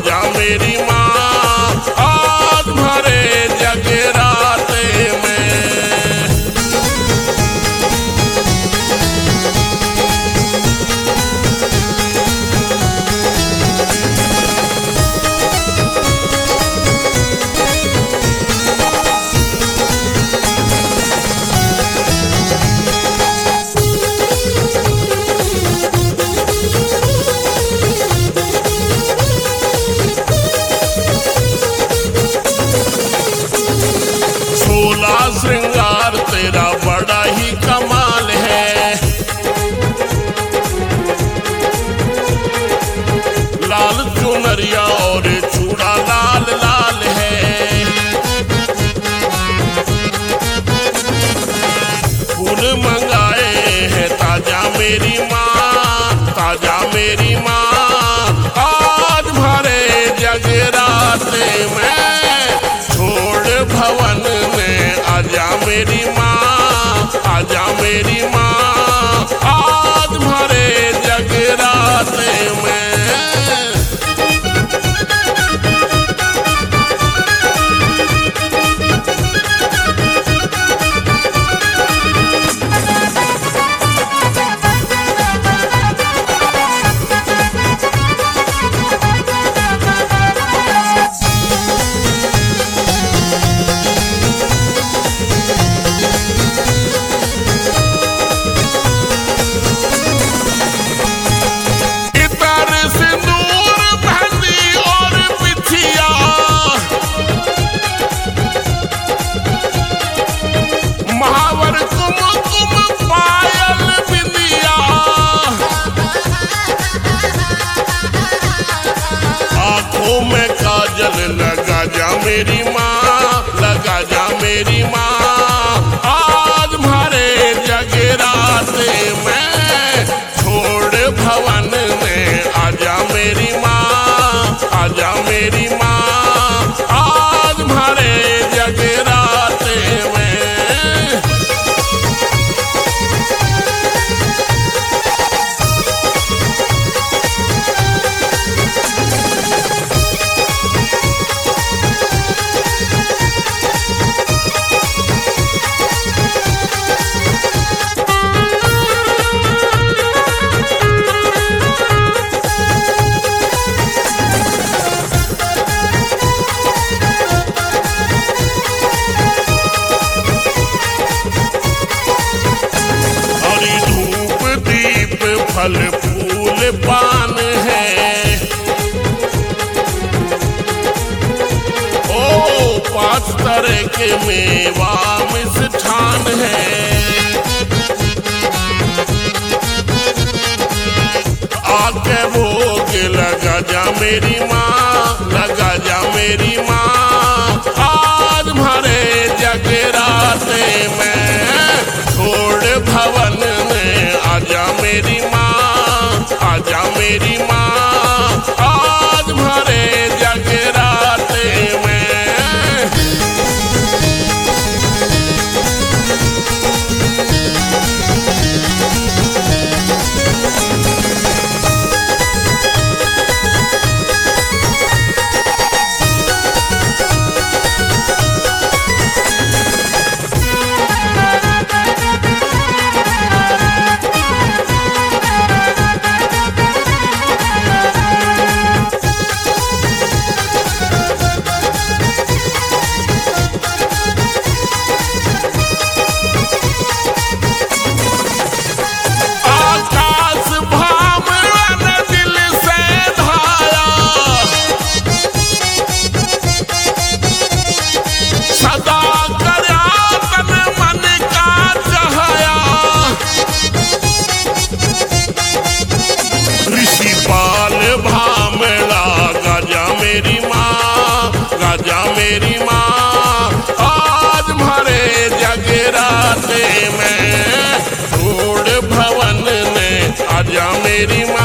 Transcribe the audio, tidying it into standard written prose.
आजा मेरी माँ आज भरे जगराते में। सोला श्रृंगार तेरा बड़ा ही कमाल है, लाल चुनरिया और चूड़ा लाल लाल है। फूल मंगाए हैं ताजा मेरी माँ, ताजा मेरी माँ आज भरे जगराते में। छोड़ भवन में आजा मेरी माँ, आजा मेरी माँ आज भरे जगराते में। में काजल लगा जा मेरी माँ, लगा जा मेरी माँ आज भरे जगराते में। छोड़ भवन में आजा मेरी माँ, आजा मेरी माँ आज भरे जगराते में। फल फूल पान है, ओ 5 तरह के मेवा मिष्ठान है। आके भोग लगा जा मेरी माँ, लगा जा मेरी माँ आज भरे जगराते में। छोड़ भवन में आजा मेरी माँ, आजा मेरी माँ आज भरे जगराते में। मेरी माँ आज भरे जगराते में। छोड़ भवन में आजा मेरी माँ।